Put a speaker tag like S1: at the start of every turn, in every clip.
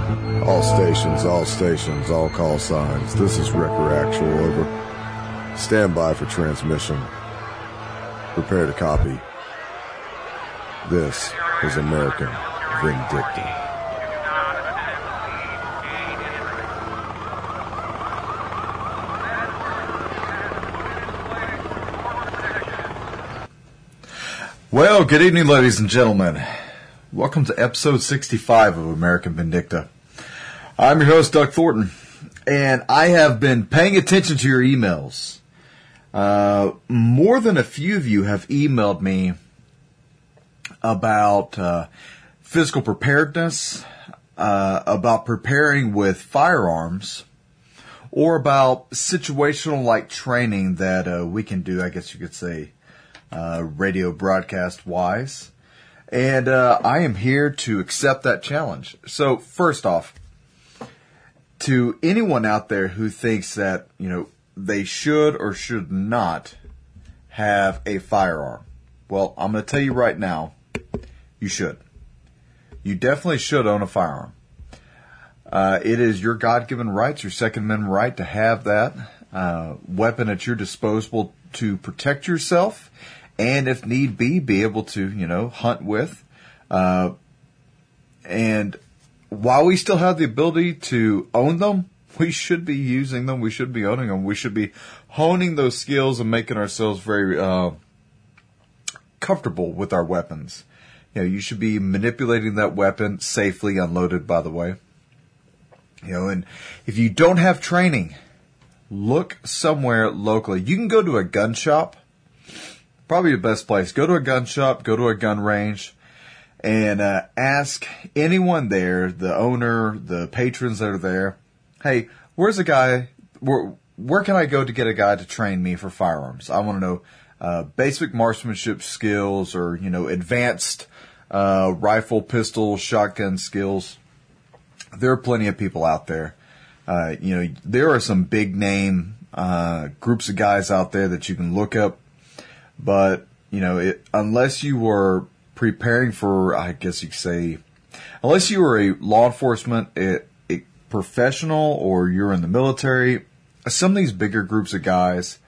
S1: All stations, all call signs. This is Wrecker Actual, over. Stand by for transmission. Prepare to copy. This is American Vindicta.
S2: Well, good evening, ladies and gentlemen. Welcome to episode 65 of American Vindicta. I'm your host, Doug Thornton, and I have been paying attention to your emails. More than a few of you have emailed me about physical preparedness, about preparing with firearms, or about situational like training that we can do, I guess you could say, radio broadcast wise. And I am here to accept that challenge. So first off, to anyone out there who thinks that, they should or should not have a firearm, well, I'm going to tell you right now, you should. You definitely should own a firearm. It is your God-given rights, your Second Amendment right to have that weapon at your disposal to protect yourself. And if need be able to, hunt with. And while we still have the ability to own them, we should be using them. We should be owning them. We should be honing those skills and making ourselves very comfortable with our weapons. You should be manipulating that weapon safely, unloaded, by the way. And if you don't have training, look somewhere locally. You can go to a gun shop. Probably the best place. Go to a gun shop, go to a gun range, and ask anyone there, the owner, the patrons that are there, hey, where's a guy, where can I go to get a guy to train me for firearms? I want to know basic marksmanship skills or, advanced rifle, pistol, shotgun skills. There are plenty of people out there. There are some big name groups of guys out there that you can look up. But, unless you were preparing for, I guess you could say, unless you were a law enforcement a professional or you're in the military, some of these bigger groups of guys,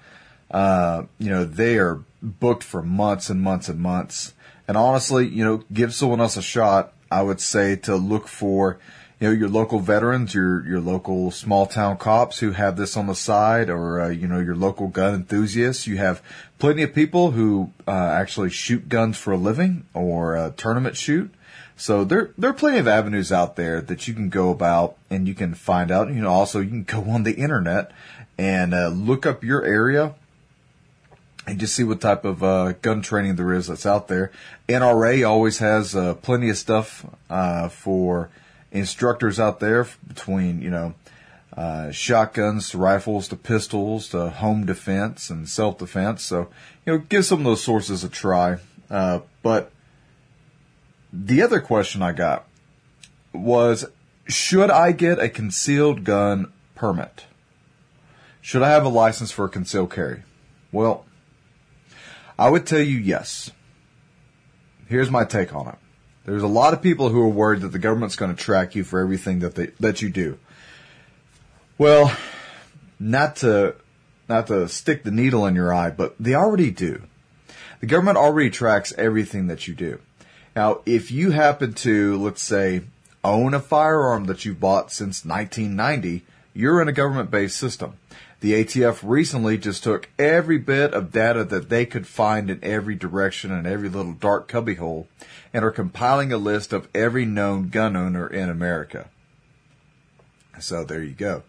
S2: they are booked for months and months and months. And honestly, give someone else a shot. I would say to look for, your local veterans, your local small town cops who have this on the side, or, your local gun enthusiasts. You have plenty of people who actually shoot guns for a living or tournament shoot. So there are plenty of avenues out there that you can go about and you can find out. Also you can go on the internet and look up your area and just see what type of gun training there is that's out there. NRA always has plenty of stuff for instructors out there, between, shotguns to rifles to pistols to home defense and self-defense. So, give some of those sources a try. But the other question I got was, should I get a concealed gun permit? Should I have a license for a concealed carry? Well, I would tell you yes. Here's my take on it. There's a lot of people who are worried that the government's going to track you for everything that you do. Well, not to stick the needle in your eye, but they already do. The government already tracks everything that you do. Now, if you happen to, let's say, own a firearm that you bought since 1990, you're in a government-based system. The ATF recently just took every bit of data that they could find in every direction and every little dark cubbyhole and are compiling a list of every known gun owner in America. So there you go.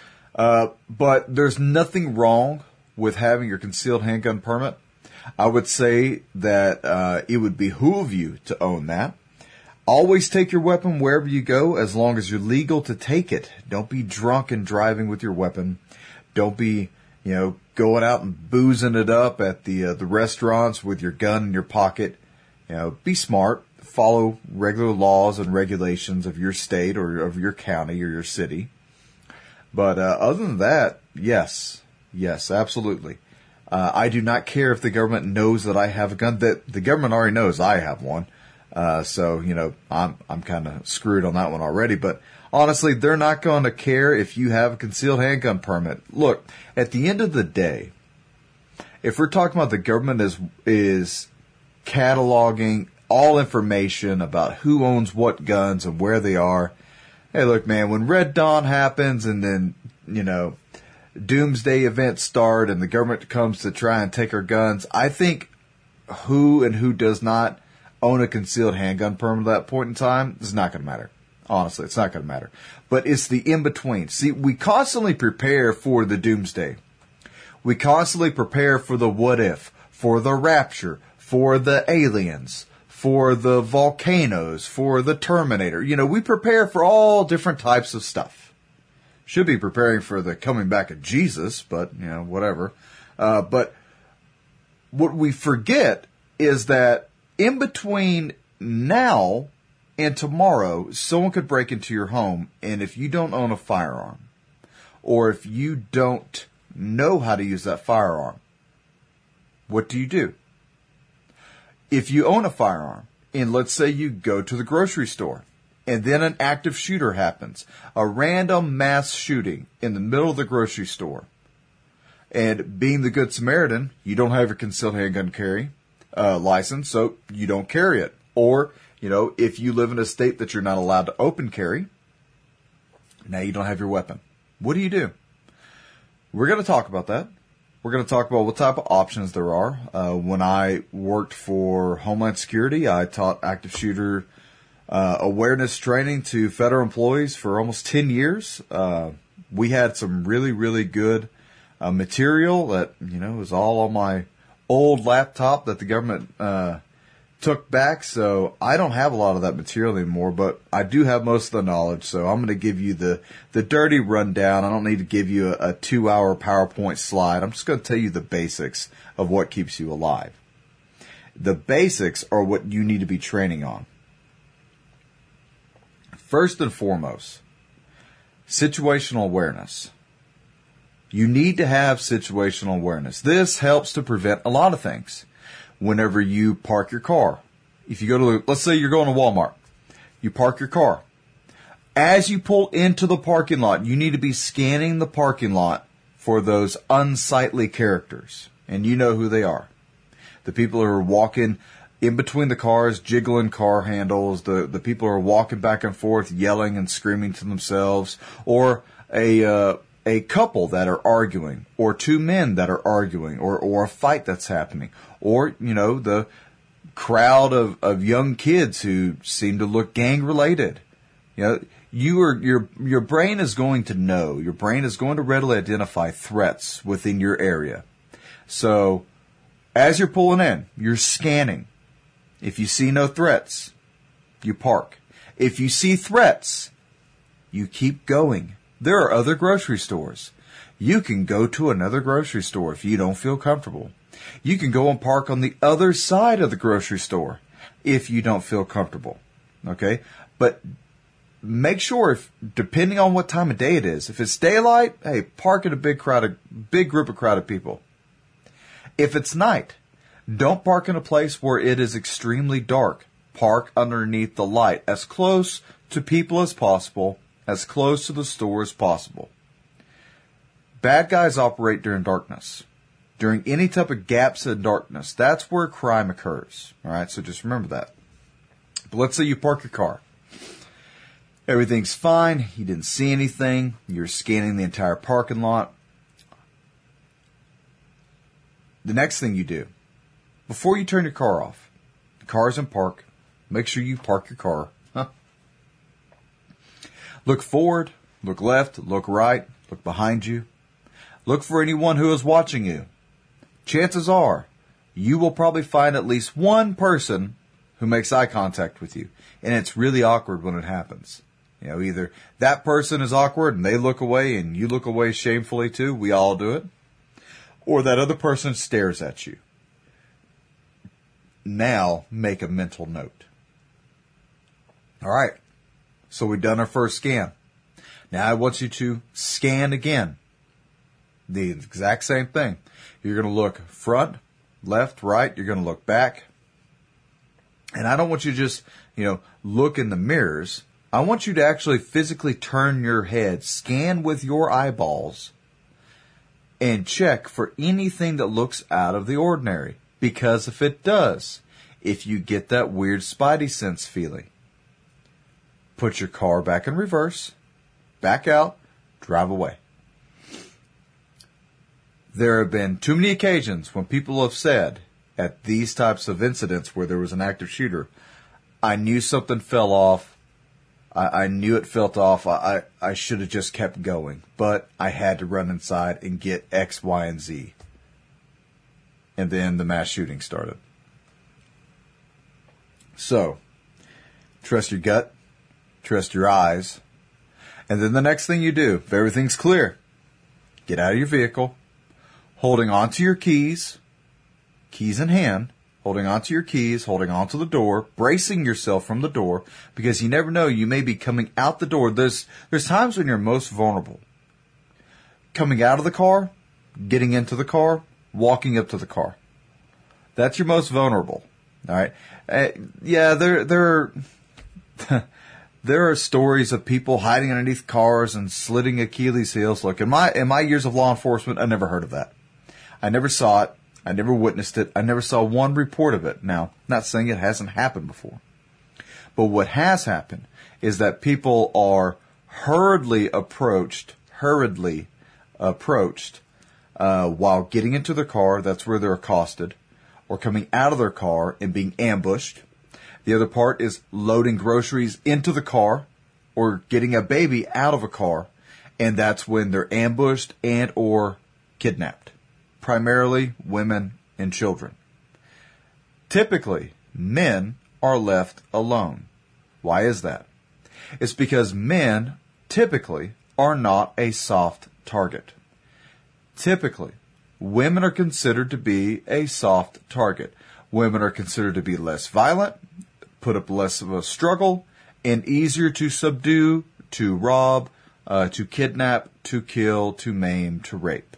S2: But there's nothing wrong with having your concealed handgun permit. I would say that it would behoove you to own that. Always take your weapon wherever you go as long as you're legal to take it. Don't be drunk and driving with your weapon. Don't be, going out and boozing it up at the restaurants with your gun in your pocket. Be smart. Follow regular laws and regulations of your state or of your county or your city. But other than that, yes, absolutely. I do not care if the government knows that I have a gun. That the government already knows I have one. So, I'm kind of screwed on that one already, but honestly, they're not going to care if you have a concealed handgun permit. Look, at the end of the day, if we're talking about the government is cataloging all information about who owns what guns and where they are. Hey, look, man, when Red Dawn happens and then, doomsday events start and the government comes to try and take our guns, I think who and who does not own a concealed handgun permit at that point in time is not going to matter. Honestly, it's not going to matter. But it's the in-between. See, we constantly prepare for the doomsday. We constantly prepare for the what if, for the rapture, for the aliens, for the volcanoes, for the Terminator. We prepare for all different types of stuff. Should be preparing for the coming back of Jesus, but, whatever. But what we forget is that in between now and tomorrow, someone could break into your home, and if you don't own a firearm, or if you don't know how to use that firearm, what do? If you own a firearm, and let's say you go to the grocery store, and then an active shooter happens, a random mass shooting in the middle of the grocery store, and being the Good Samaritan, you don't have your concealed handgun carry license, so you don't carry it. Or, if you live in a state that you're not allowed to open carry, now you don't have your weapon. What do? We're going to talk about that. We're going to talk about what type of options there are. When I worked for Homeland Security, I taught active shooter awareness training to federal employees for almost 10 years. We had some really, really good material that, was all on my old laptop that the government took back. So I don't have a lot of that material anymore, but I do have most of the knowledge. So I'm going to give you the dirty rundown. I don't need to give you a 2-hour PowerPoint slide. I'm just going to tell you the basics of what keeps you alive. The basics are what you need to be training on. First and foremost, situational awareness. You need to have situational awareness. This helps to prevent a lot of things. Whenever you park your car, if you go to, let's say you're going to Walmart, you park your car. As you pull into the parking lot, you need to be scanning the parking lot for those unsightly characters. And you know who they are. The people who are walking in between the cars, jiggling car handles, the people who are walking back and forth, yelling and screaming to themselves, or a couple that are arguing, or two men that are arguing, or a fight that's happening, or, the crowd of young kids who seem to look gang related. Your brain is going to know, your brain is going to readily identify threats within your area. So as you're pulling in, you're scanning. If you see no threats, you park. If you see threats, you keep going. There are other grocery stores. You can go to another grocery store if you don't feel comfortable. You can go and park on the other side of the grocery store if you don't feel comfortable. Okay? But make sure, depending on what time of day it is, if it's daylight, hey, park at a big group of crowded people. If it's night, don't park in a place where it is extremely dark. Park underneath the light, as close to people as possible, as close to the store as possible. Bad guys operate during darkness. During any type of gaps in darkness, that's where crime occurs. All right, so just remember that. But let's say you park your car. Everything's fine. You didn't see anything. You're scanning the entire parking lot. The next thing you do, before you turn your car off, the car's in park, make sure you park your car. Look forward, look left, look right, look behind you. Look for anyone who is watching you. Chances are, you will probably find at least one person who makes eye contact with you. And it's really awkward when it happens. Either that person is awkward and they look away and you look away shamefully too. We all do it. Or that other person stares at you. Now, make a mental note. All right. So we've done our first scan. Now I want you to scan again. The exact same thing. You're going to look front, left, right. You're going to look back. And I don't want you to just, look in the mirrors. I want you to actually physically turn your head, scan with your eyeballs, and check for anything that looks out of the ordinary. Because if it does, if you get that weird spidey sense feeling, put your car back in reverse, back out, drive away. There have been too many occasions when people have said at these types of incidents where there was an active shooter, I knew something fell off. I knew it felt off. I should have just kept going, but I had to run inside and get X, Y, and Z. And then the mass shooting started. So, trust your gut, trust your eyes, and then the next thing you do, if everything's clear, get out of your vehicle, holding onto your keys in hand, holding onto your keys, holding onto the door, bracing yourself from the door, because you never know, you may be coming out the door. There's times when you're most vulnerable. Coming out of the car, getting into the car, walking up to the car. That's your most vulnerable. All right. There are stories of people hiding underneath cars and slitting Achilles heels. Look, in my years of law enforcement, I never heard of that. I never saw it. I never witnessed it. I never saw one report of it. Now, not saying it hasn't happened before. But what has happened is that people are hurriedly approached while getting into their car. That's where they're accosted. Or coming out of their car and being ambushed. The other part is loading groceries into the car or getting a baby out of a car. And that's when they're ambushed and or kidnapped. Primarily women and children. Typically, men are left alone. Why is that? It's because men typically are not a soft target. Typically, women are considered to be a soft target. Women are considered to be less violent, put up less of a struggle, and easier to subdue, to rob, to kidnap, to kill, to maim, to rape.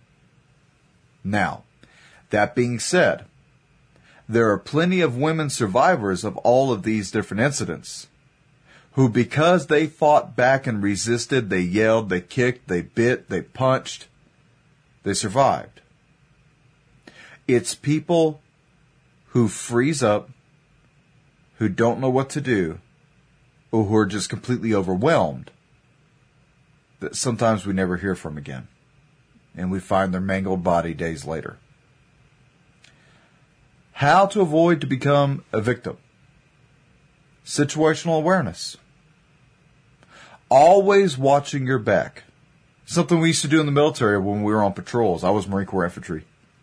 S2: Now, that being said, there are plenty of women survivors of all of these different incidents who, because they fought back and resisted, they yelled, they kicked, they bit, they punched, they survived. It's people who freeze up, who don't know what to do, or who are just completely overwhelmed that sometimes we never hear from again. And we find their mangled body days later. How to avoid to become a victim. Situational awareness. Always watching your back. Something we used to do in the military when we were on patrols. I was Marine Corps infantry.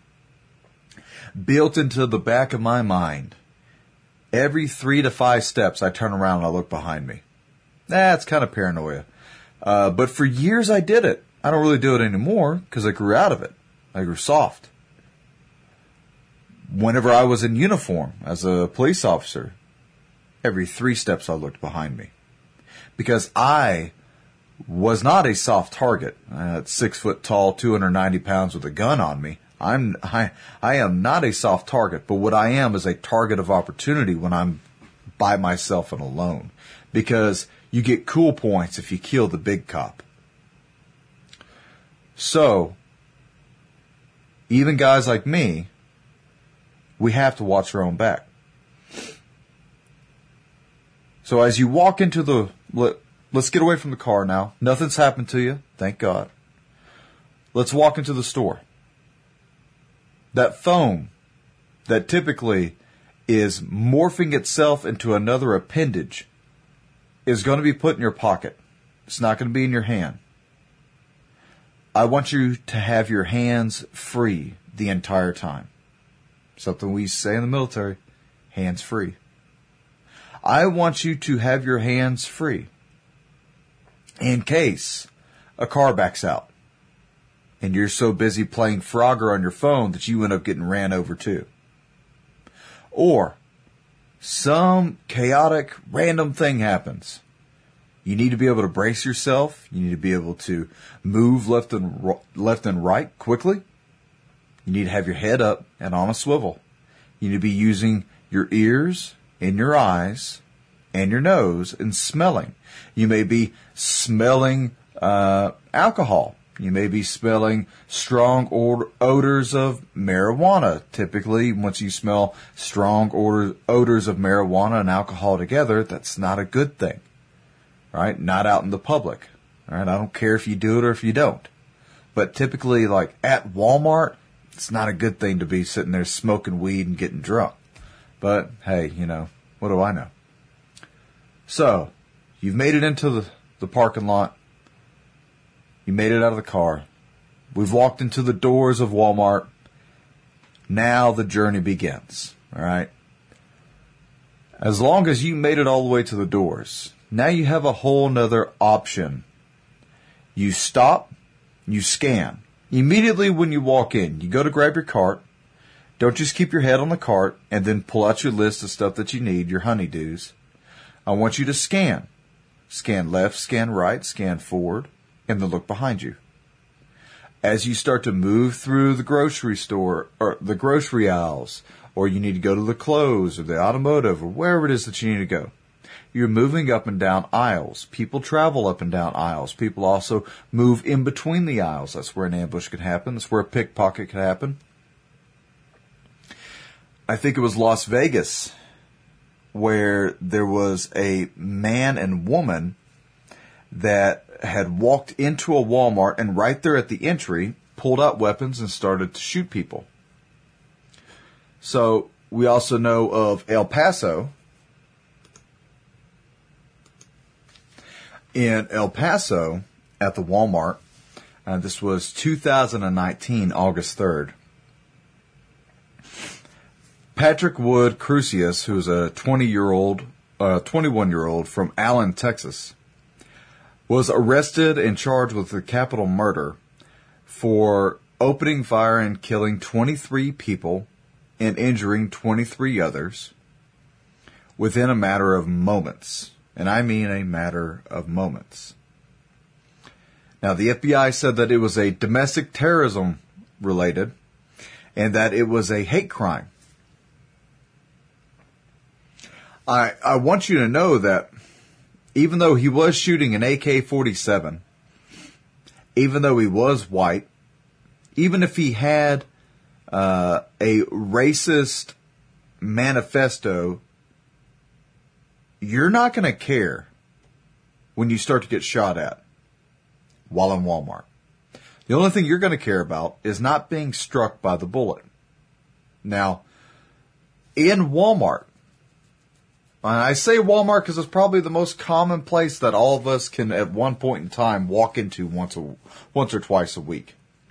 S2: Built into the back of my mind. Every 3 to 5 steps I turn around and I look behind me. That's kind of paranoia. But for years I did it. I don't really do it anymore because I grew out of it. I grew soft. Whenever I was in uniform as a police officer, every 3 steps I looked behind me. Because I was not a soft target. 6 foot tall, 290 pounds with a gun on me. I am not a soft target, but what I am is a target of opportunity when I'm by myself and alone. Because you get cool points if you kill the big cop. So, even guys like me, we have to watch our own back. So as you walk into let's get away from the car now. Nothing's happened to you, thank God. Let's walk into the store. That phone that typically is morphing itself into another appendage is going to be put in your pocket. It's not going to be in your hand. I want you to have your hands free the entire time. Something we say in the military, hands free. I want you to have your hands free in case a car backs out and you're so busy playing Frogger on your phone that you end up getting ran over too. Or some chaotic, random thing happens. You need to be able to brace yourself. You need to be able to move left and right quickly. You need to have your head up and on a swivel. You need to be using your ears, in your eyes and your nose and smelling. You may be smelling alcohol. You may be smelling strong odors of marijuana. Typically, once you smell strong odors of marijuana and alcohol together, that's not a good thing, right? Not out in the public, all right? I don't care if you do it or if you don't. But typically, like at Walmart, it's not a good thing to be sitting there smoking weed and getting drunk. But, hey, what do I know? So, you've made it into the parking lot. You made it out of the car. We've walked into the doors of Walmart. Now the journey begins, all right? As long as you made it all the way to the doors, now you have a whole nother option. You stop, you scan. Immediately when you walk in, you go to grab your cart. Don't just keep your head on the cart and then pull out your list of stuff that you need, your honeydews. I want you to scan. Scan left, scan right, scan forward, and then look behind you. As you start to move through the grocery store or the grocery aisles, or you need to go to the clothes or the automotive or wherever it is that you need to go, you're moving up and down aisles. People travel up and down aisles. People also move in between the aisles. That's where an ambush could happen. That's where a pickpocket could happen. I think it was Las Vegas where there was a man and woman that had walked into a Walmart and right there at the entry pulled out weapons and started to shoot people. So we also know of El Paso. In El Paso at the Walmart, this was 2019, August 3rd. Patrick Wood Crusius, who's a 21-year-old from Allen, Texas, was arrested and charged with a capital murder for opening fire and killing 23 people and injuring 23 others within a matter of moments. And I mean a matter of moments. Now, the FBI said that it was a domestic terrorism related and that it was a hate crime. I want you to know that even though he was shooting an AK-47, even though he was white, even if he had a racist manifesto, you're not going to care when you start to get shot at while in Walmart. The only thing you're going to care about is not being struck by the bullet. Now, in Walmart, I say Walmart because it's probably the most common place that all of us can at one point in time walk into once or twice a week.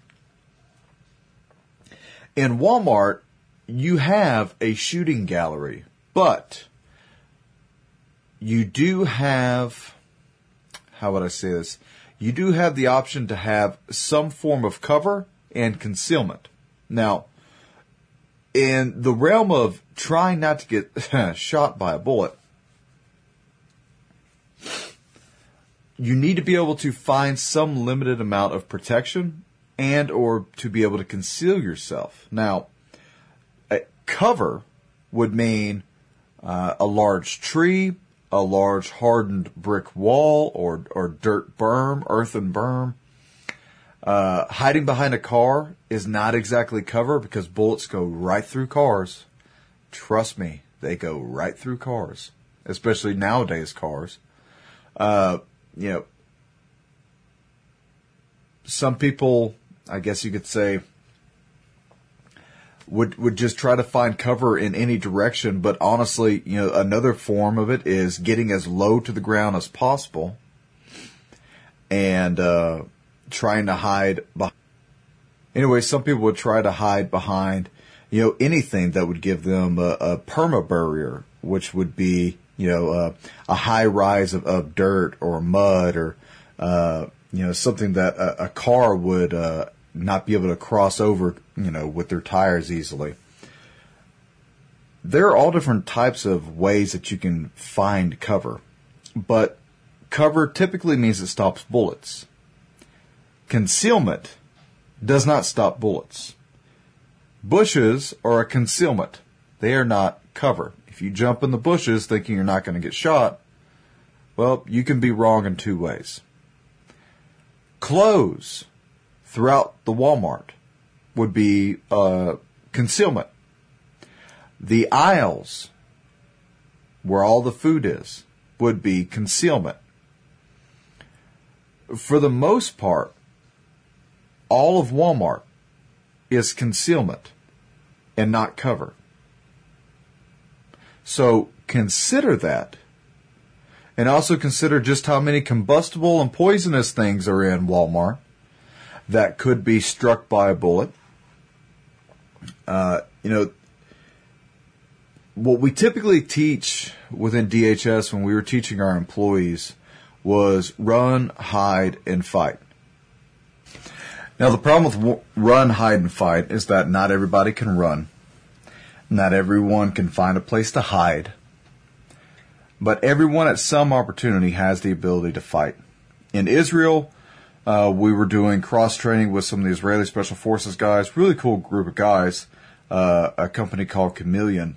S2: In Walmart, you have a shooting gallery, but you do have, how would I say this? You do have the option to have some form of cover and concealment. Now, in the realm of trying not to get shot by a bullet, you need to be able to find some limited amount of protection and or to be able to conceal yourself. Now, cover would mean a large tree, a large hardened brick wall or dirt berm, earthen berm. Hiding behind a car is not exactly cover because bullets go right through cars. Trust me, they go right through cars, especially nowadays cars. Some people, I guess you could say, would just try to find cover in any direction. But honestly, another form of it is getting as low to the ground as possible and trying to hide behind. Anyway, some people would try to hide behind, anything that would give them a perma barrier, which would be, a high rise of dirt or mud or, something that a car would not be able to cross over, with their tires easily. There are all different types of ways that you can find cover, but cover typically means it stops bullets. Concealment does not stop bullets. Bushes are a concealment. They are not cover. If you jump in the bushes thinking you're not going to get shot, well, you can be wrong in two ways. Clothes throughout the Walmart would be concealment. The aisles where all the food is would be concealment. For the most part, all of Walmart is concealment and not cover. So consider that. And also consider just how many combustible and poisonous things are in Walmart that could be struck by a bullet. What we typically teach within DHS when we were teaching our employees was run, hide, and fight. Now, the problem with run, hide, and fight is that not everybody can run. Not everyone can find a place to hide. But everyone at some opportunity has the ability to fight. In Israel, we were doing cross-training with some of the Israeli Special Forces guys, really cool group of guys, a company called Chameleon.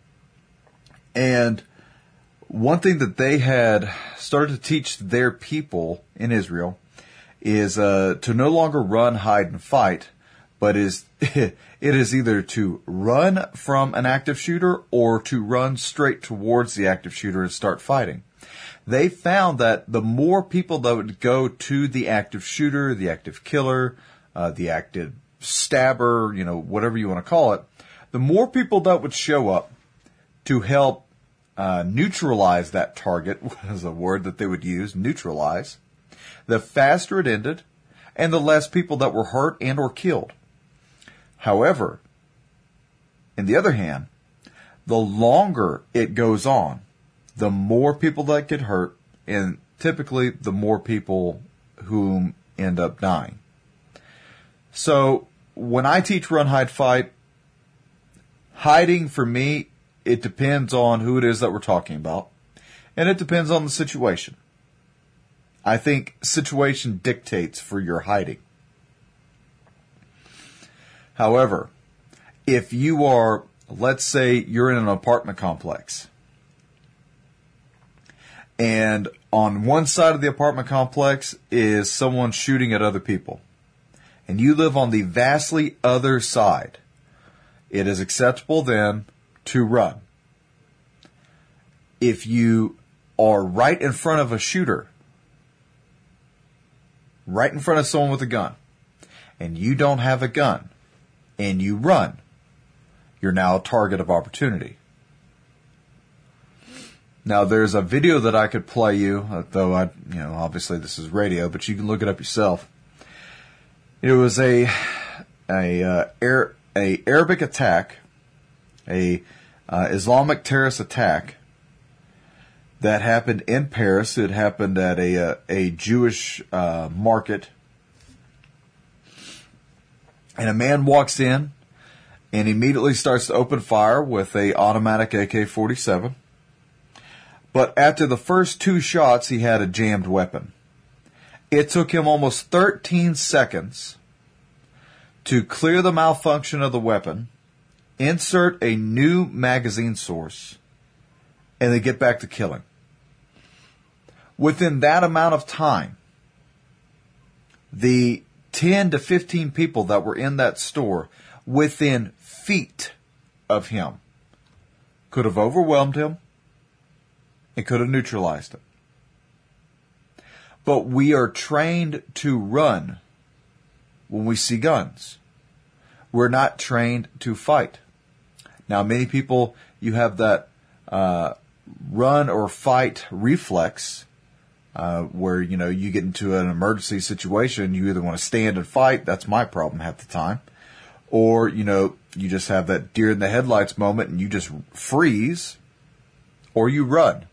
S2: And one thing that they had started to teach their people in Israel is to no longer run, hide, and fight, but it is either to run from an active shooter or to run straight towards the active shooter and start fighting. They found that the more people that would go to the active shooter, the active killer, the active stabber, whatever you want to call it, the more people that would show up to help neutralize that target, was a word that they would use, neutralize, the faster it ended and the less people that were hurt and or killed. However, on the other hand, the longer it goes on, the more people that get hurt, and typically the more people who end up dying. So when I teach run, hide, fight, hiding for me, it depends on who it is that we're talking about, and it depends on the situation. I think situation dictates for your hiding. However, if you are, let's say you're in an apartment complex, and on one side of the apartment complex is someone shooting at other people, and you live on the vastly other side, it is acceptable then to run. If you are right in front of a shooter, right in front of someone with a gun, and you don't have a gun, and you run, you're now a target of opportunity. Now, there's a video that I could play you, though obviously this is radio, but you can look it up yourself. It was a Arabic attack, a Islamic terrorist attack that happened in Paris. It happened at a Jewish market. And a man walks in and immediately starts to open fire with a automatic AK-47. But after the first two shots, he had a jammed weapon. It took him almost 13 seconds to clear the malfunction of the weapon, insert a new magazine source, and then get back to killing. Within that amount of time, the 10 to 15 people that were in that store within feet of him could have overwhelmed him. It could have neutralized him. But we are trained to run when we see guns. We're not trained to fight. Now, many people, you have that run or fight reflex where, you get into an emergency situation. You either want to stand and fight. That's my problem half the time. Or, you just have that deer in the headlights moment and you just freeze, or you run.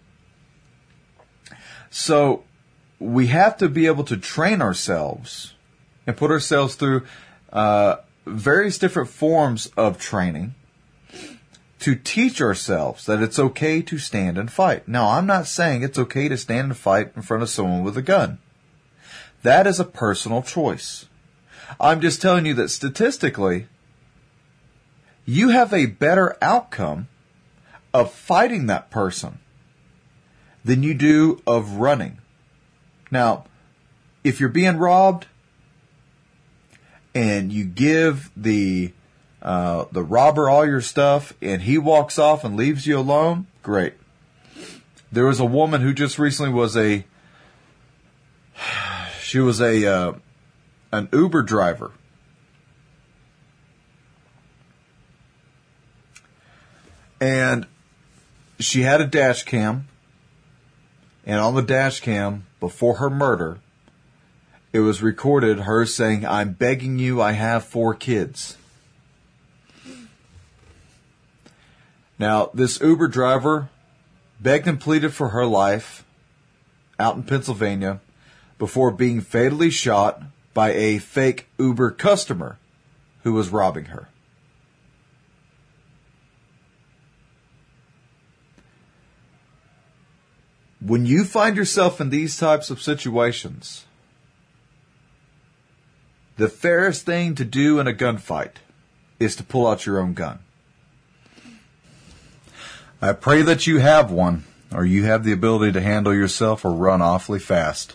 S2: So we have to be able to train ourselves and put ourselves through various different forms of training to teach ourselves that it's okay to stand and fight. Now, I'm not saying it's okay to stand and fight in front of someone with a gun. That is a personal choice. I'm just telling you that statistically, you have a better outcome of fighting that person than you do of running. Now, if you're being robbed and you give the robber all your stuff and he walks off and leaves you alone, great. There was a woman who just recently was an Uber driver. And she had a dash cam. And on the dash cam, before her murder, it was recorded her saying, "I'm begging you, I have 4 kids." Now, this Uber driver begged and pleaded for her life out in Pennsylvania before being fatally shot by a fake Uber customer who was robbing her. When you find yourself in these types of situations, the fairest thing to do in a gunfight is to pull out your own gun. I pray that you have one, or you have the ability to handle yourself or run awfully fast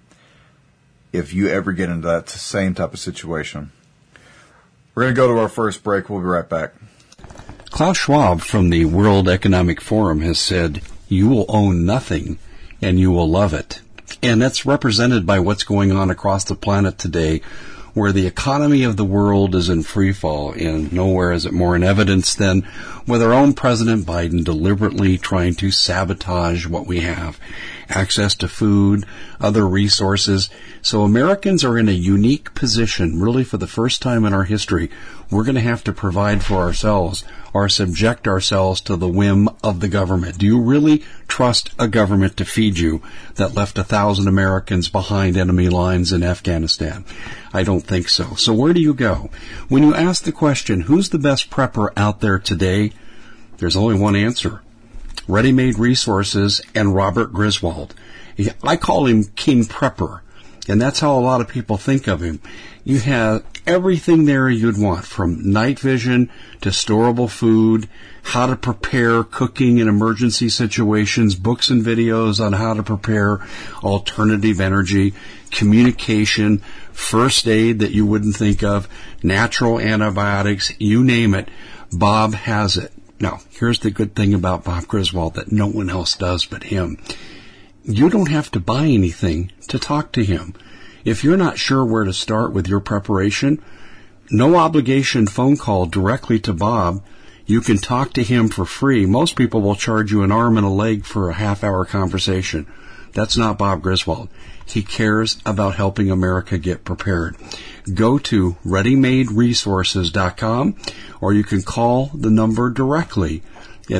S2: if you ever get into that same type of situation. We're going to go to our first break. We'll be right back.
S3: Klaus Schwab from the World Economic Forum has said, "You will own nothing and you will love it." And that's represented by what's going on across the planet today, where the economy of the world is in free fall, and nowhere is it more in evidence than with our own President Biden deliberately trying to sabotage what we have. Access to food, other resources. So Americans are in a unique position, really for the first time in our history. We're going to have to provide for ourselves or subject ourselves to the whim of the government. Do you really trust a government to feed you that left 1,000 Americans behind enemy lines in Afghanistan? I don't think so. So where do you go? When you ask the question, who's the best prepper out there today? There's only one answer. Ready Made Resources and Robert Griswold. I call him King Prepper, and that's how a lot of people think of him. You have everything there you'd want, from night vision to storable food, how to prepare cooking in emergency situations, books and videos on how to prepare alternative energy, communication, first aid that you wouldn't think of, natural antibiotics, you name it. Bob has it. Now, here's the good thing about Bob Griswold that no one else does but him. You don't have to buy anything to talk to him. If you're not sure where to start with your preparation, no obligation phone call directly to Bob. You can talk to him for free. Most people will charge you an arm and a leg for a half-hour conversation. That's not Bob Griswold. He cares about helping America get prepared. Go to ReadyMadeResources.com, or you can call the number directly at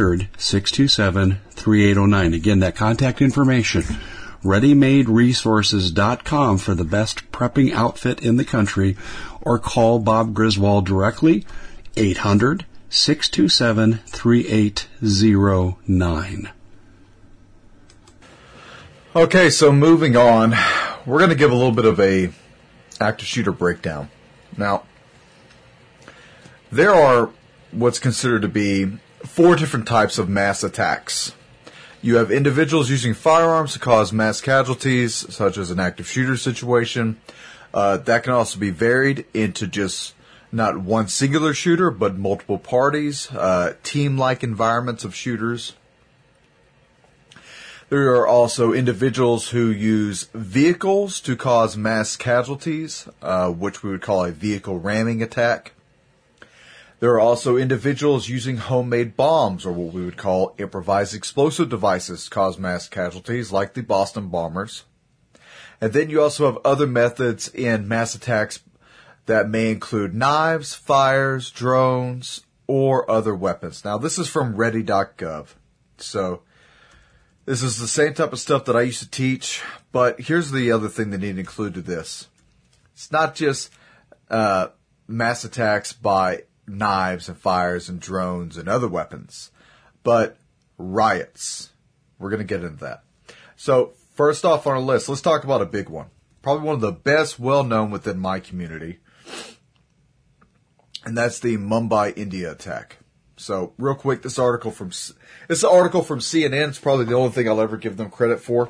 S3: 800-627-3809. Again, that contact information, ReadyMadeResources.com for the best prepping outfit in the country, or call Bob Griswold directly, 800-627-3809.
S2: Okay, so moving on, we're going to give a little bit of a active shooter breakdown. Now, there are what's considered to be 4 different types of mass attacks. You have individuals using firearms to cause mass casualties, such as an active shooter situation. That can also be varied into just not one singular shooter, but multiple parties, team-like environments of shooters. There are also individuals who use vehicles to cause mass casualties, which we would call a vehicle ramming attack. There are also individuals using homemade bombs, or what we would call improvised explosive devices, to cause mass casualties, like the Boston bombers. And then you also have other methods in mass attacks that may include knives, fires, drones, or other weapons. Now, this is from ready.gov. So, this is the same type of stuff that I used to teach, but here's the other thing that need to include to this. It's not just mass attacks by knives and fires and drones and other weapons, but riots. We're going to get into that. So, first off on our list, let's talk about a big one. Probably one of the best well-known within my community, and that's the Mumbai, India attack. So, real quick, this article from CNN. It's probably the only thing I'll ever give them credit for.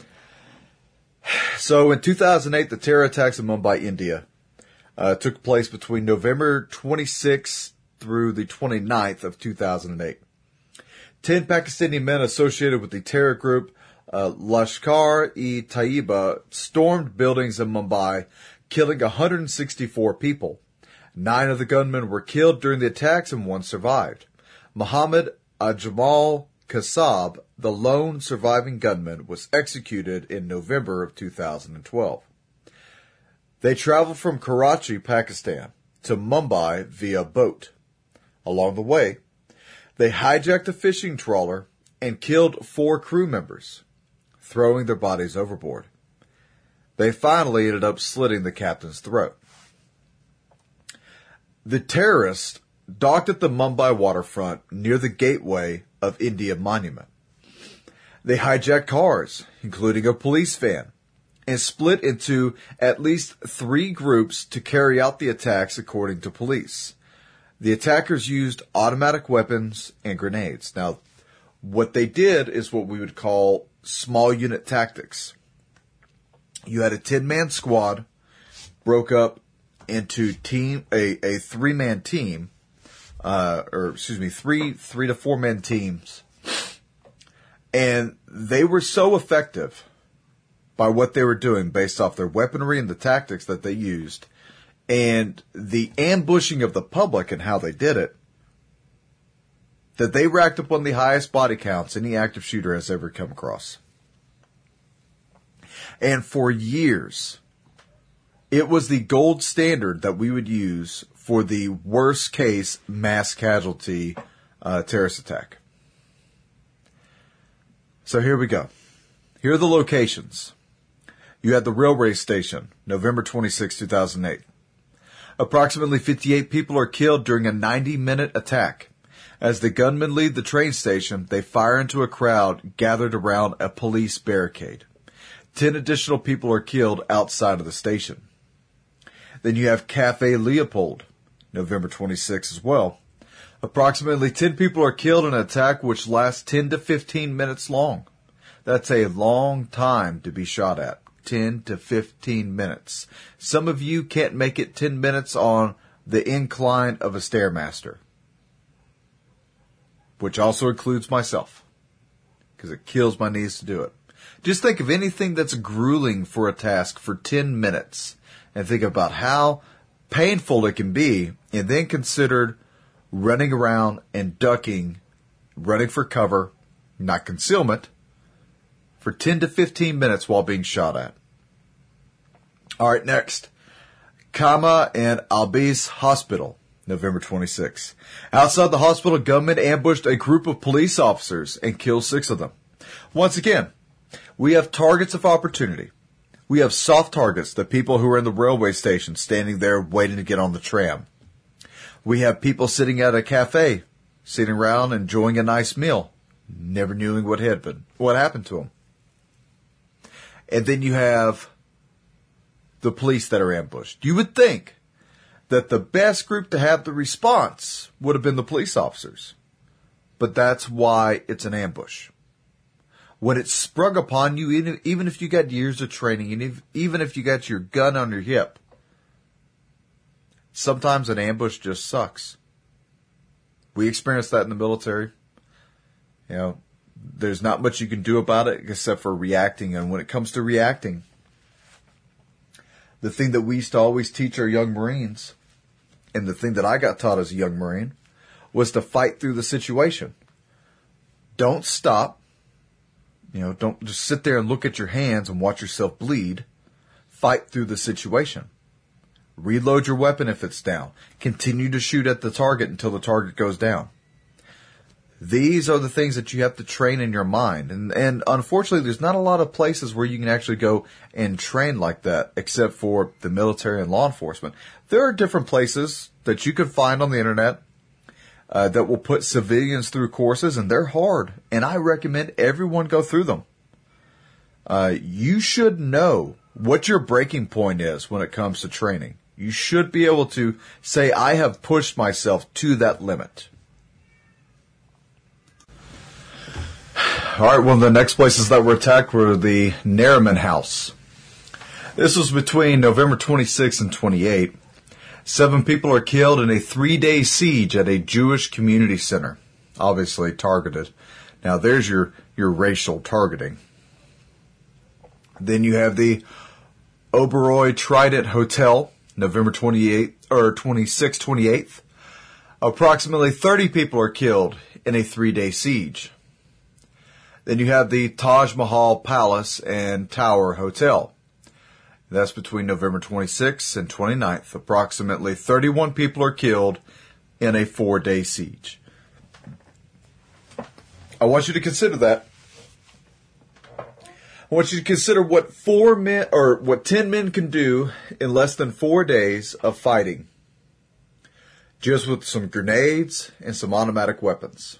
S2: So, in 2008, the terror attacks in Mumbai, India, took place between November 26th through the 29th of 2008. 10 Pakistani men associated with the terror group Lashkar-e-Taiba stormed buildings in Mumbai, killing 164 people. 9 of the gunmen were killed during the attacks and 1 survived. Muhammad Ajmal Kasab, the lone surviving gunman, was executed in November of 2012. They traveled from Karachi, Pakistan, to Mumbai via boat. Along the way, they hijacked a fishing trawler and killed 4 crew members, throwing their bodies overboard. They finally ended up slitting the captain's throat. The terrorists docked at the Mumbai waterfront near the gateway of India Monument. They hijacked cars, including a police van, and split into at least 3 groups to carry out the attacks, according to police. The attackers used automatic weapons and grenades. Now, what they did is what we would call small unit tactics. You had a 10-man squad, broke up into a 3-man team, 3 to 4 man teams, and they were so effective by what they were doing based off their weaponry and the tactics that they used, and the ambushing of the public and how they did it, that they racked up one of the highest body counts any active shooter has ever come across. And for years, it was the gold standard that we would use for the worst case mass casualty terrorist attack. So here we go. Here are the locations. You had the railway station, November 26, 2008. Approximately 58 people are killed during a 90-minute attack. As the gunmen leave the train station, they fire into a crowd gathered around a police barricade. 10 additional people are killed outside of the station. Then you have Cafe Leopold, November 26 as well. Approximately 10 people are killed in an attack which lasts 10 to 15 minutes long. That's a long time to be shot at. 10 to 15 minutes. Some of you can't make it 10 minutes on the incline of a Stairmaster, which also includes myself, because it kills my knees to do it. Just think of anything that's grueling for a task for 10 minutes and think about how painful it can be, and then consider running around and ducking, running for cover, not concealment, for 10 to 15 minutes while being shot at. All right, next. Kama and Albis Hospital, November 26. Outside the hospital, gunmen ambushed a group of police officers and killed 6 of them. Once again, we have targets of opportunity. We have soft targets, the people who are in the railway station standing there waiting to get on the tram. We have people sitting at a cafe, sitting around enjoying a nice meal, never knowing what happened to them. And then you have the police that are ambushed. You would think that the best group to have the response would have been the police officers. But that's why it's an ambush. When it's sprung upon you, even if you got years of training, and even if you got your gun on your hip, sometimes an ambush just sucks. We experienced that in the military. You know, there's not much you can do about it except for reacting. And when it comes to reacting, the thing that we used to always teach our young Marines, and the thing that I got taught as a young Marine, was to fight through the situation. Don't stop. You know, don't just sit there and look at your hands and watch yourself bleed. Fight through the situation. Reload your weapon if it's down. Continue to shoot at the target until the target goes down. These are the things that you have to train in your mind. And unfortunately, there's not a lot of places where you can actually go and train like that, except for the military and law enforcement. There are different places that you can find on the internet that will put civilians through courses, and they're hard. And I recommend everyone go through them. You should know what your breaking point is when it comes to training. You should be able to say, I have pushed myself to that limit. All right, one of the next places that were attacked were the Nariman House. This was between November 26 and 28. 7 people are killed in a 3-day siege at a Jewish community center. Obviously targeted. Now there's your racial targeting. Then you have the Oberoi Trident Hotel, November 28th. Approximately 30 people are killed in a 3-day siege. Then you have the Taj Mahal Palace and Tower Hotel. That's between November 26th and 29th. Approximately 31 people are killed in a 4-day siege. I want you to consider that. I want you to consider what 10 men can do in less than 4 days of fighting. Just with some grenades and some automatic weapons.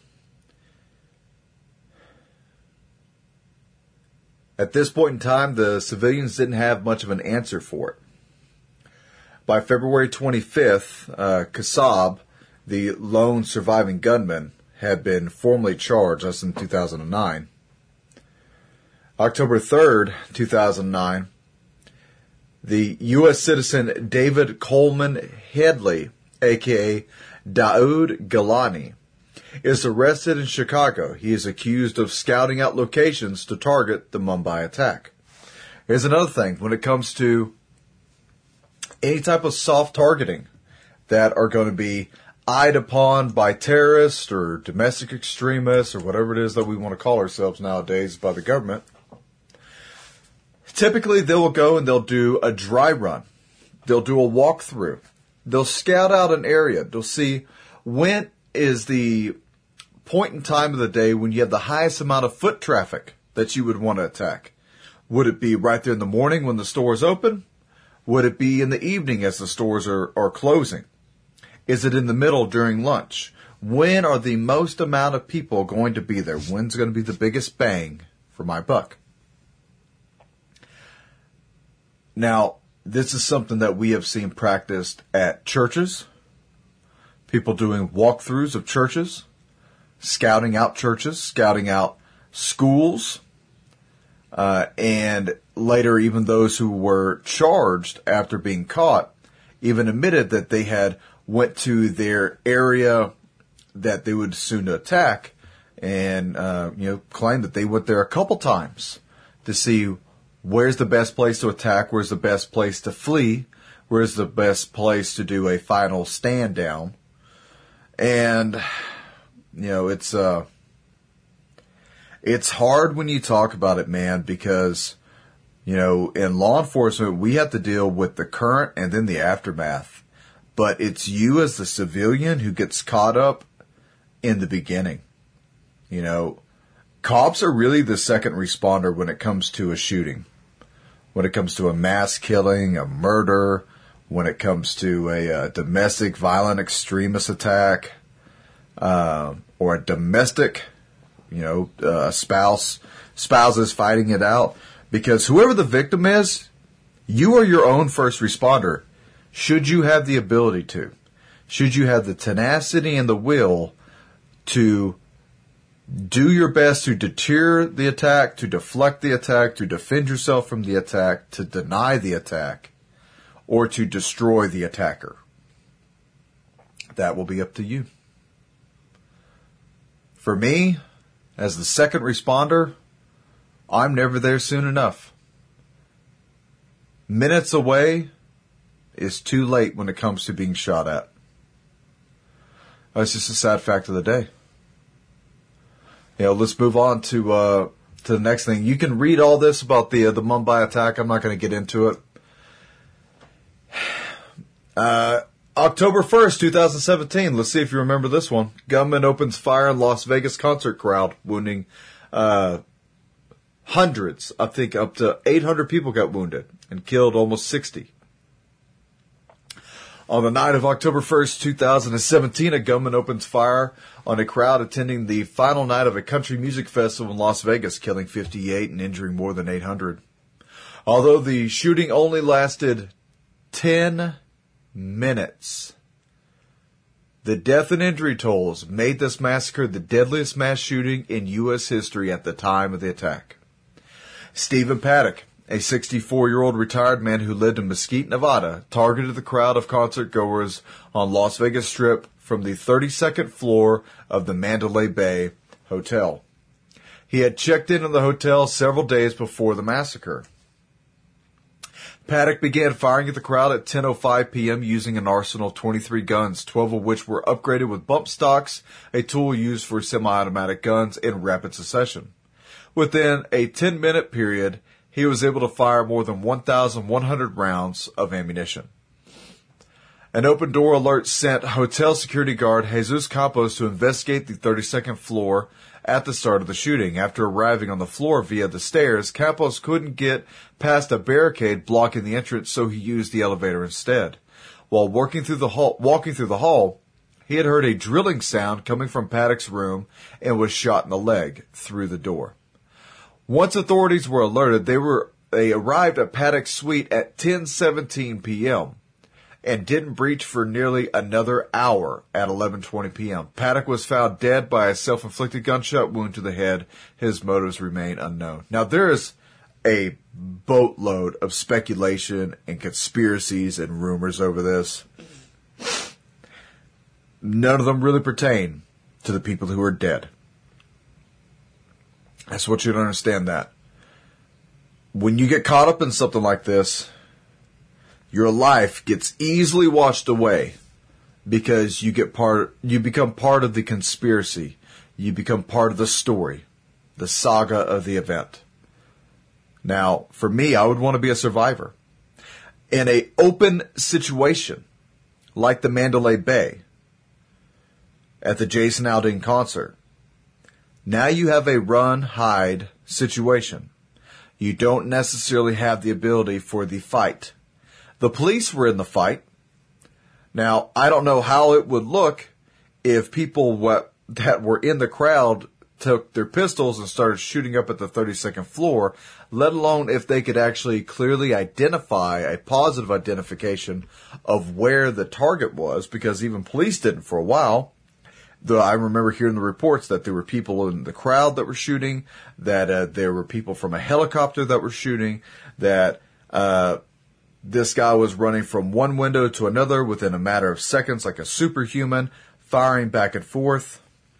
S2: At this point in time, the civilians didn't have much of an answer for it. By February 25th, Kassab, the lone surviving gunman, had been formally charged. That's in 2009. October 3rd, 2009, the U.S. citizen David Coleman Headley, a.k.a. Daoud Galani, is arrested in Chicago. He is accused of scouting out locations to target the Mumbai attack. Here's another thing. When it comes to any type of soft targeting that are going to be eyed upon by terrorists or domestic extremists or whatever it is that we want to call ourselves nowadays by the government, typically they will go and they'll do a dry run. They'll do a walkthrough. They'll scout out an area. They'll see when is the point in time of the day when you have the highest amount of foot traffic that you would want to attack. Would it be right there in the morning when the stores open? Would it be in the evening as the stores are closing? Is it in the middle during lunch? When are the most amount of people going to be there? When's going to be the biggest bang for my buck? Now, this is something that we have seen practiced at churches, people doing walkthroughs of churches, scouting out churches, scouting out schools, and later even those who were charged after being caught even admitted that they had went to their area that they would soon attack and claimed that they went there a couple times to see where's the best place to attack, where's the best place to flee, where's the best place to do a final stand down. And it's hard when you talk about it, man, because in law enforcement we have to deal with the current and then the aftermath. But it's you as the civilian who gets caught up in the beginning. Cops are really the second responder when it comes to a shooting. When it comes to a mass killing, a murder, when it comes to a domestic violent extremist attack, or a domestic, spouses fighting it out. Because whoever the victim is, you are your own first responder. Should you have the ability to, should you have the tenacity and the will to do your best to deter the attack, to deflect the attack, to defend yourself from the attack, to deny the attack, or to destroy the attacker. That will be up to you. For me, as the second responder, I'm never there soon enough. Minutes away is too late when it comes to being shot at. That's just a sad fact of the day. Let's move on to the next thing. You can read all this about the Mumbai attack. I'm not going to get into it. October 1st, 2017. Let's see if you remember this one. Gunman opens fire in Las Vegas concert crowd, wounding hundreds. I think up to 800 people got wounded and killed almost 60. On the night of October 1st, 2017, a gunman opens fire on a crowd attending the final night of a country music festival in Las Vegas, killing 58 and injuring more than 800. Although the shooting only lasted 10 minutes, The death and injury tolls made this massacre the deadliest mass shooting in U.S. history at the time of the attack. Stephen Paddock, a 64-year-old retired man who lived in Mesquite, Nevada, targeted the crowd of concert goers on Las Vegas Strip from the 32nd floor of the Mandalay Bay Hotel. He had checked into the hotel several days before the massacre. Paddock began firing at the crowd at 10:05 p.m. using an arsenal of 23 guns, 12 of which were upgraded with bump stocks, a tool used for semi-automatic guns in rapid succession. Within a 10-minute period, he was able to fire more than 1,100 rounds of ammunition. An open door alert sent hotel security guard Jesus Campos to investigate the 32nd floor at the start of the shooting. After arriving on the floor via the stairs, Campos couldn't get past a barricade blocking the entrance, so he used the elevator instead. While walking through the hall, he had heard a drilling sound coming from Paddock's room and was shot in the leg through the door. Once authorities were alerted, they arrived at Paddock's suite at 10:17 p.m. and didn't breach for nearly another hour at 11:20 p.m. Paddock was found dead by a self-inflicted gunshot wound to the head. His motives remain unknown. Now, there is a boatload of speculation and conspiracies and rumors over this. None of them really pertain to the people who are dead. I just want you to understand that. When you get caught up in something like this, your life gets easily washed away because you become part of the conspiracy. You become part of the story, the saga of the event. Now, for me, I would want to be a survivor. In an open situation like the Mandalay Bay at the Jason Aldean concert, now you have a run-hide situation. You don't necessarily have the ability for the fight. The police were in the fight. Now, I don't know how it would look if people that were in the crowd took their pistols and started shooting up at the 32nd floor, let alone if they could actually clearly identify a positive identification of where the target was, because even police didn't for a while. I remember hearing the reports that there were people in the crowd that were shooting, that there were people from a helicopter that were shooting, that this guy was running from one window to another within a matter of seconds like a superhuman, firing back and forth.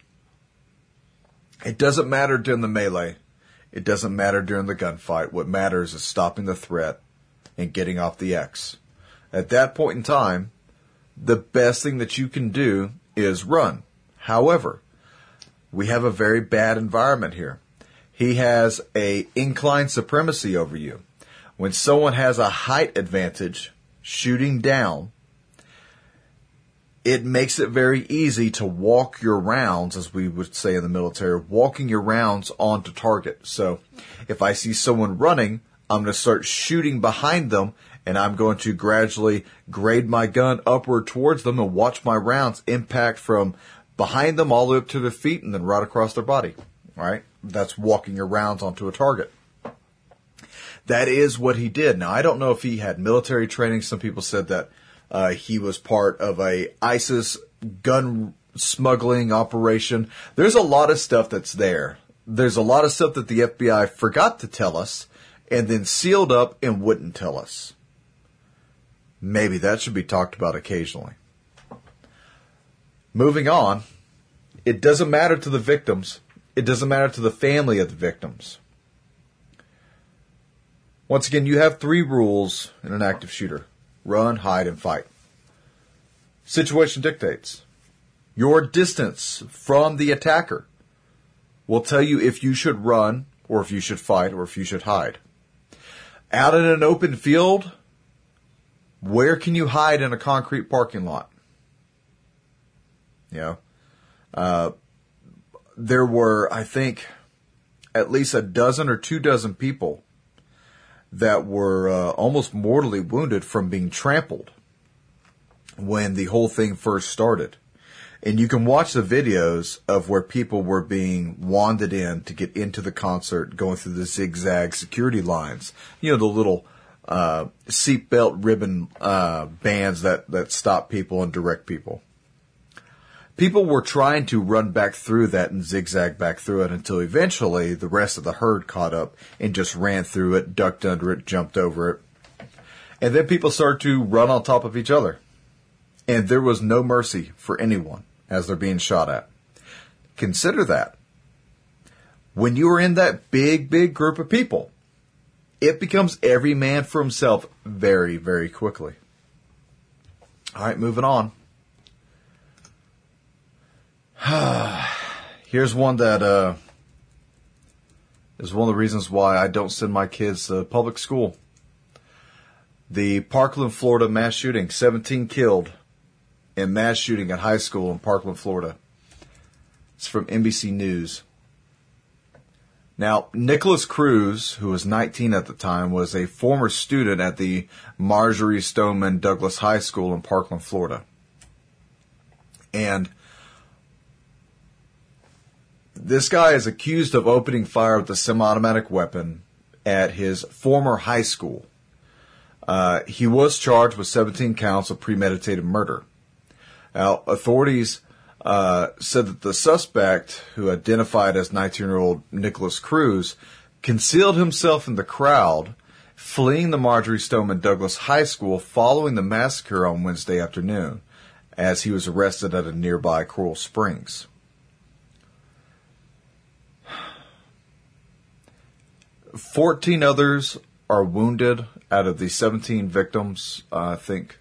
S2: It doesn't matter during the melee. It doesn't matter during the gunfight. What matters is stopping the threat and getting off the X. At that point in time, the best thing that you can do is run. However, we have a very bad environment here. He has an incline supremacy over you. When someone has a height advantage shooting down, it makes it very easy to walk your rounds, as we would say in the military, walking your rounds onto target. So if I see someone running, I'm going to start shooting behind them, and I'm going to gradually grade my gun upward towards them and watch my rounds impact from behind them all the way up to their feet and then right across their body. All right? That's walking your rounds onto a target. That is what he did. Now, I don't know if he had military training. Some people said that he was part of a ISIS gun smuggling operation. There's a lot of stuff that's there. There's a lot of stuff that the FBI forgot to tell us and then sealed up and wouldn't tell us. Maybe that should be talked about occasionally. Moving on, it doesn't matter to the victims. It doesn't matter to the family of the victims. Once again, you have 3 rules in an active shooter. Run, hide, and fight. Situation dictates. Your distance from the attacker will tell you if you should run, or if you should fight, or if you should hide. Out in an open field, where can you hide in a concrete parking lot? You know, there were, I think, at least a dozen or 24 people that were almost mortally wounded from being trampled when the whole thing first started. And you can watch the videos of where people were being wanded in to get into the concert, going through the zigzag security lines. You know, the little seatbelt ribbon bands that stop people and direct people. people were trying to run back through that and zigzag back through it until eventually the rest of the herd caught up and just ran through it, ducked under it, jumped over it. And then people started to run on top of each other. And there was no mercy for anyone as they're being shot at. Consider that. When you are in that big, big group of people, it becomes every man for himself very, very quickly. All right, moving on. Here's one that is one of the reasons why I don't send my kids to public school. The Parkland, Florida mass shooting, 17 killed in mass shooting at high school in Parkland, Florida. It's from NBC News. Now, Nicholas Cruz, who was 19 at the time, was a former student at the Marjorie Stoneman Douglas High School in Parkland, Florida. And this guy is accused of opening fire with a semi-automatic weapon at his former high school. He was charged with 17 counts of premeditated murder. Now, authorities said that the suspect, who identified as 19-year-old Nicholas Cruz, concealed himself in the crowd, fleeing the Marjorie Stoneman Douglas High School following the massacre on Wednesday afternoon, as he was arrested at a nearby Coral Springs. "14 others are wounded out of the 17 victims. I think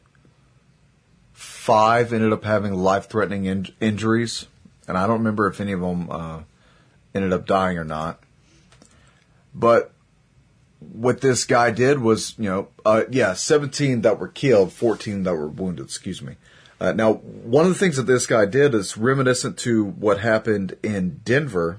S2: 5 ended up having life-threatening injuries, and I don't remember if any of them ended up dying or not. But what this guy did was, 17 that were killed, 14 that were wounded, excuse me. Now, one of the things that this guy did is reminiscent to what happened in Denver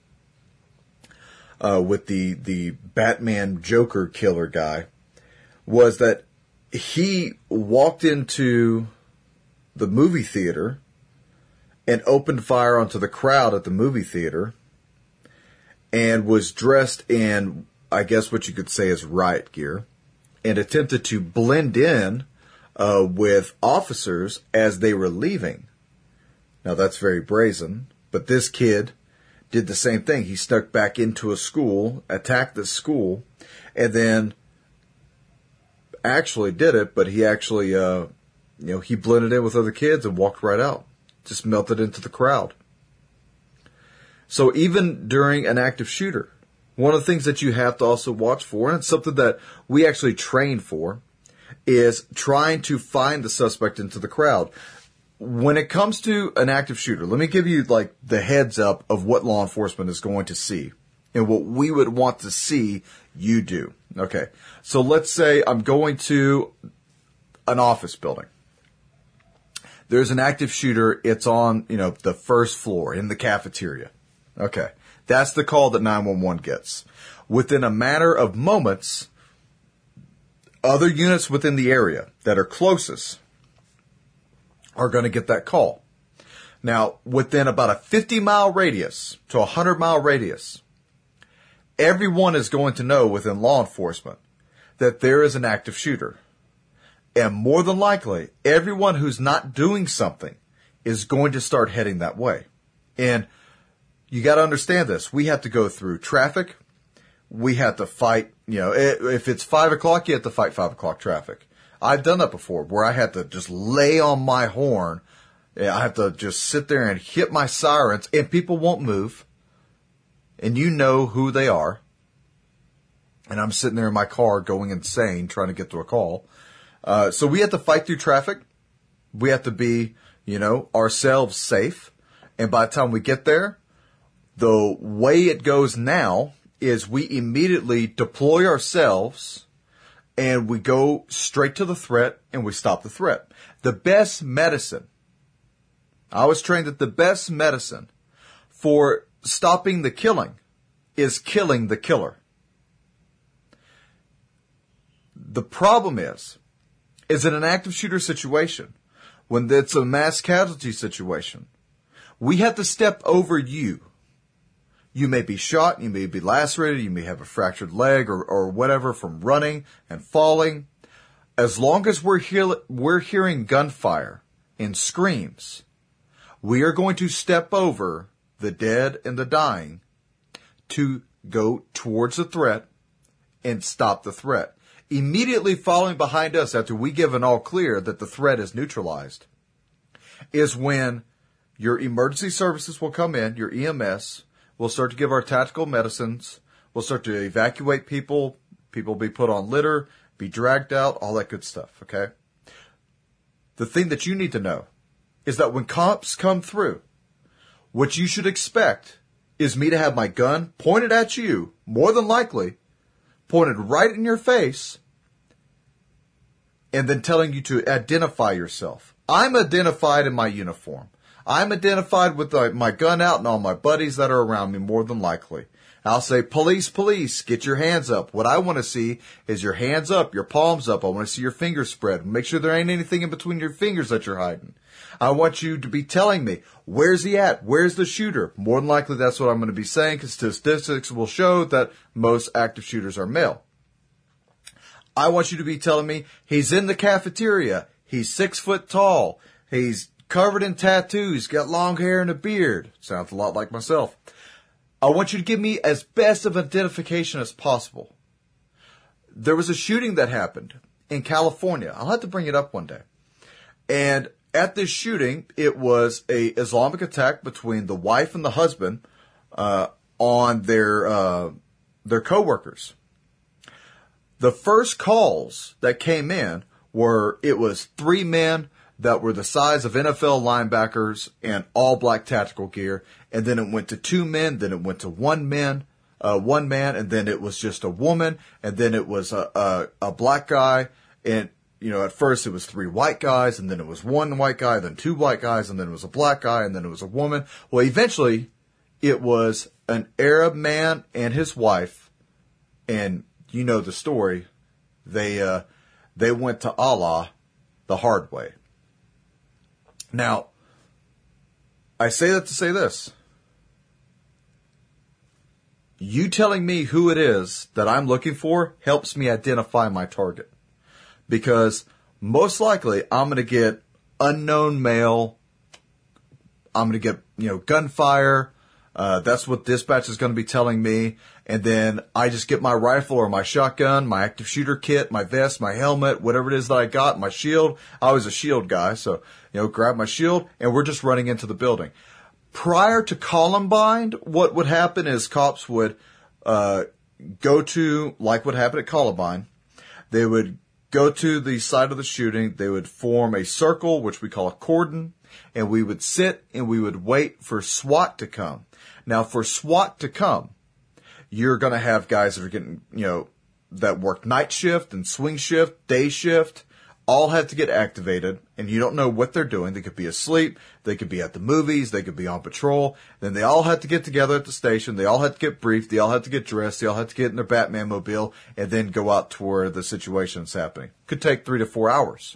S2: with the Batman Joker killer guy, was that he walked into the movie theater and opened fire onto the crowd at the movie theater and was dressed in, I guess what you could say is riot gear, and attempted to blend in with officers as they were leaving. Now that's very brazen, but this kid did the same thing. He snuck back into a school, attacked the school, and then actually did it, but he actually, he blended in with other kids and walked right out. Just melted into the crowd. So even during an active shooter, one of the things that you have to also watch for, and it's something that we actually train for, is trying to find the suspect into the crowd. When it comes to an active shooter, let me give you like the heads up of what law enforcement is going to see and what we would want to see you do. Okay. So let's say I'm going to an office building. There's an active shooter. It's on, the first floor in the cafeteria. Okay. That's the call that 911 gets. Within a matter of moments, other units within the area that are closest are going to get that call. Now, within about a 50-mile radius to a 100-mile radius, everyone is going to know within law enforcement that there is an active shooter. And more than likely, everyone who's not doing something is going to start heading that way. And you got to understand this. We have to go through traffic. We have to fight, if it's 5 o'clock, you have to fight 5 o'clock traffic. I've done that before where I had to just lay on my horn. I have to just sit there and hit my sirens and people won't move. And you know who they are. And I'm sitting there in my car going insane trying to get to a call. So we have to fight through traffic. We have to be, ourselves safe. And by the time we get there, the way it goes now is we immediately deploy ourselves and we go straight to the threat and we stop the threat. The best medicine, I was trained that the best medicine for stopping the killing is killing the killer. The problem is in an active shooter situation, when it's a mass casualty situation, we have to step over you. You may be shot, you may be lacerated, you may have a fractured leg or whatever from running and falling. As long as we're hearing gunfire and screams, We are going to step over the dead and the dying to go towards the threat and stop the threat. Immediately following behind us after we give an all clear that the threat is neutralized is when your emergency services will come in, your EMS, will start to give our tactical medicines, we'll start to evacuate people, people will be put on litter, be dragged out, all that good stuff, okay? The thing that you need to know is that when cops come through, what you should expect is me to have my gun pointed at you, more than likely, pointed right in your face, and then telling you to identify yourself. I'm identified in my uniform. I'm identified with my gun out and all my buddies that are around me, more than likely. I'll say, police, police, get your hands up. What I want to see is your hands up, your palms up. I want to see your fingers spread. Make sure there ain't anything in between your fingers that you're hiding. I want you to be telling me, where's he at? Where's the shooter? More than likely, that's what I'm going to be saying, because statistics will show that most active shooters are male. I want you to be telling me, he's in the cafeteria. He's 6 foot tall. He's covered in tattoos, got long hair and a beard. Sounds a lot like myself. I want you to give me as best of identification as possible. There was a shooting that happened in California. I'll have to bring it up one day. And at this shooting, it was a Islamic attack between the wife and the husband on their coworkers. The first calls that came in were, it was 3 men that were the size of NFL linebackers and all black tactical gear. And then it went to 2 men, then it went to 1 man, and then it was just a woman, and then it was a black guy. And, at first it was 3 white guys, and then it was 1 white guy, then 2 white guys, and then it was a black guy, and then it was a woman. Well, eventually it was an Arab man and his wife, and you know the story. They went to Allah the hard way. Now, I say that to say this. You telling me who it is that I'm looking for helps me identify my target. Because most likely I'm going to get unknown male. I'm going to get, gunfire. That's what dispatch is going to be telling me. And then I just get my rifle or my shotgun, my active shooter kit, my vest, my helmet, whatever it is that I got, my shield. I was a shield guy, so, grab my shield, and we're just running into the building. Prior to Columbine, what would happen is cops would go to, like what happened at Columbine, they would go to the site of the shooting, they would form a circle, which we call a cordon, and we would sit and we would wait for SWAT to come. Now, for SWAT to come, you're going to have guys that are getting, that work night shift and swing shift, day shift, all have to get activated, and you don't know what they're doing. They could be asleep, they could be at the movies, they could be on patrol. Then they all have to get together at the station, they all have to get briefed, they all have to get dressed, they all have to get in their Batman mobile, and then go out to where the situation's happening. Could take 3 to 4 hours.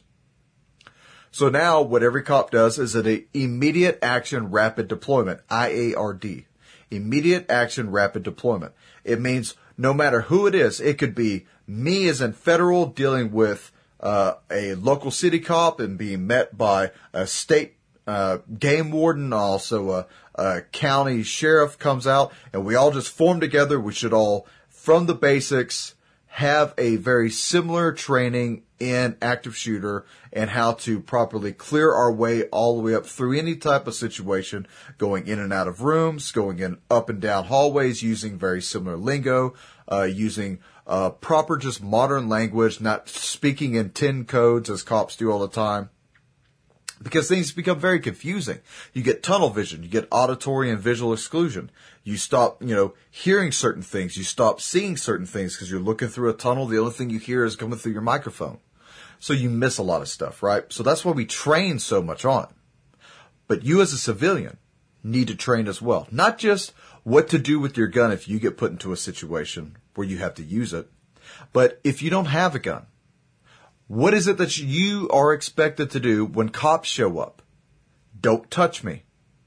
S2: So now what every cop does is an immediate action rapid deployment, IARD. Immediate action rapid deployment. It means no matter who it is, it could be me as in federal dealing with a local city cop and being met by a state game warden, also a county sheriff comes out, and we all just form together. We should all, from the basics, have a very similar training in active shooter and how to properly clear our way all the way up through any type of situation, going in and out of rooms, going in up and down hallways, using very similar lingo, using proper just modern language, not speaking in 10 codes as cops do all the time. Because things become very confusing. You get tunnel vision, you get auditory and visual exclusion. You stop, hearing certain things. You stop seeing certain things because you're looking through a tunnel. The only thing you hear is coming through your microphone. So you miss a lot of stuff, right? So that's why we train so much on it. But you as a civilian need to train as well. Not just what to do with your gun if you get put into a situation where you have to use it, but if you don't have a gun, what is it that you are expected to do when cops show up? Don't touch me.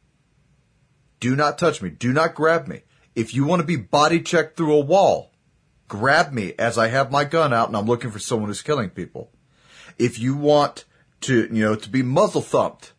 S2: Do not touch me. Do not grab me. If you want to be body checked through a wall, grab me as I have my gun out and I'm looking for someone who's killing people. If you want to, to be muzzle thumped,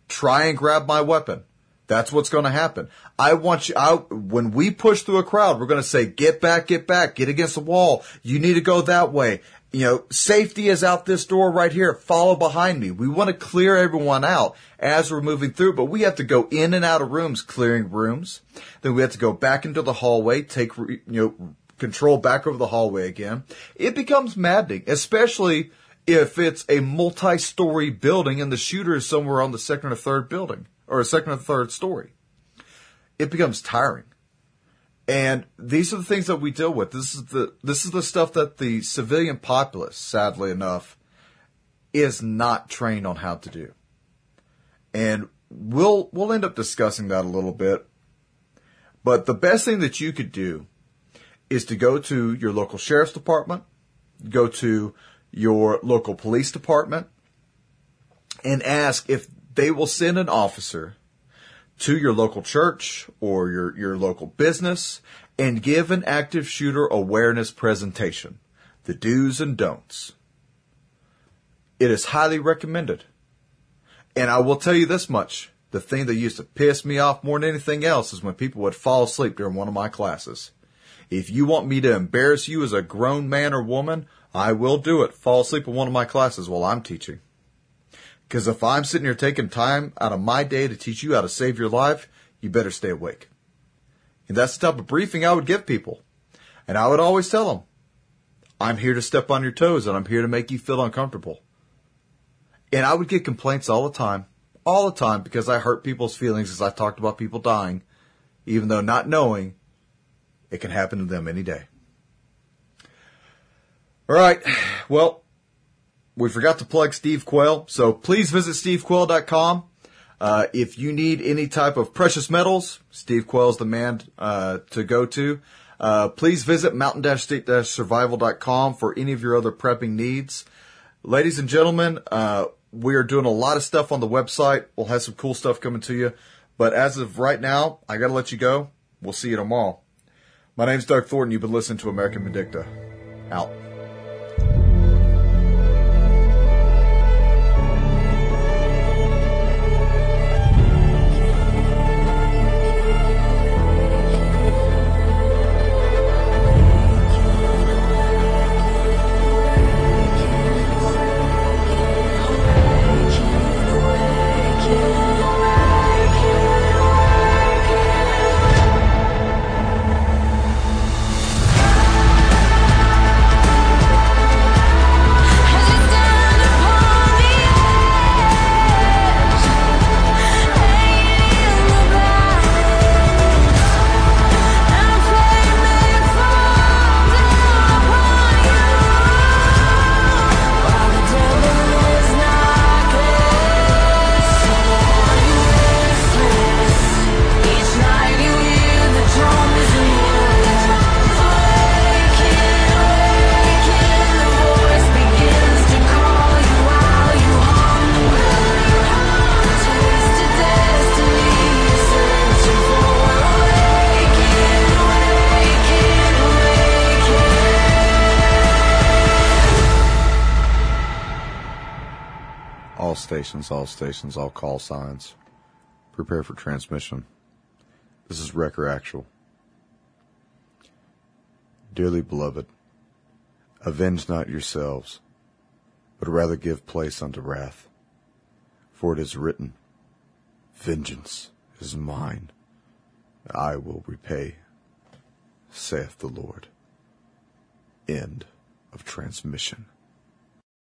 S2: try and grab my weapon. That's what's going to happen. When we push through a crowd, we're going to say, get back, get against the wall. You need to go that way. Safety is out this door right here. Follow behind me. We want to clear everyone out as we're moving through, but we have to go in and out of rooms, clearing rooms. Then we have to go back into the hallway, take, control back over the hallway again. It becomes maddening, especially if it's a multi-story building and the shooter is somewhere on the second or third building or a second or third story. It becomes tiring. And these are the things that we deal with. This is the stuff that the civilian populace, sadly enough, is not trained on how to do. And we'll end up discussing that a little bit. But the best thing that you could do is to go to your local sheriff's department, go to your local police department, and ask if they will send an officer to your local church or your local business and give an active shooter awareness presentation, the do's and don'ts. It is highly recommended. And I will tell you this much. The thing that used to piss me off more than anything else is when people would fall asleep during one of my classes. If you want me to embarrass you as a grown man or woman, I will do it. Fall asleep in one of my classes while I'm teaching. Because if I'm sitting here taking time out of my day to teach you how to save your life, you better stay awake. And that's the type of briefing I would give people. And I would always tell them, I'm here to step on your toes and I'm here to make you feel uncomfortable. And I would get complaints all the time, because I hurt people's feelings as I talked about people dying, even though not knowing it can happen to them any day. All right. Well, we forgot to plug Steve Quayle, so please visit stevequayle.com. If you need any type of precious metals, Steve Quayle's the man to go to. Please visit mountain-state-survival.com for any of your other prepping needs. Ladies and gentlemen, we are doing a lot of stuff on the website. We'll have some cool stuff coming to you. But as of right now, I got to let you go. We'll see you tomorrow. My name's Doug Thornton. You've been listening to American Vindicta. Out. All stations, all call signs. Prepare for transmission. This is Wrecker Actual. Dearly beloved, avenge not yourselves, but rather give place unto wrath. For it is written, vengeance is mine, I will repay, saith the Lord. End of transmission.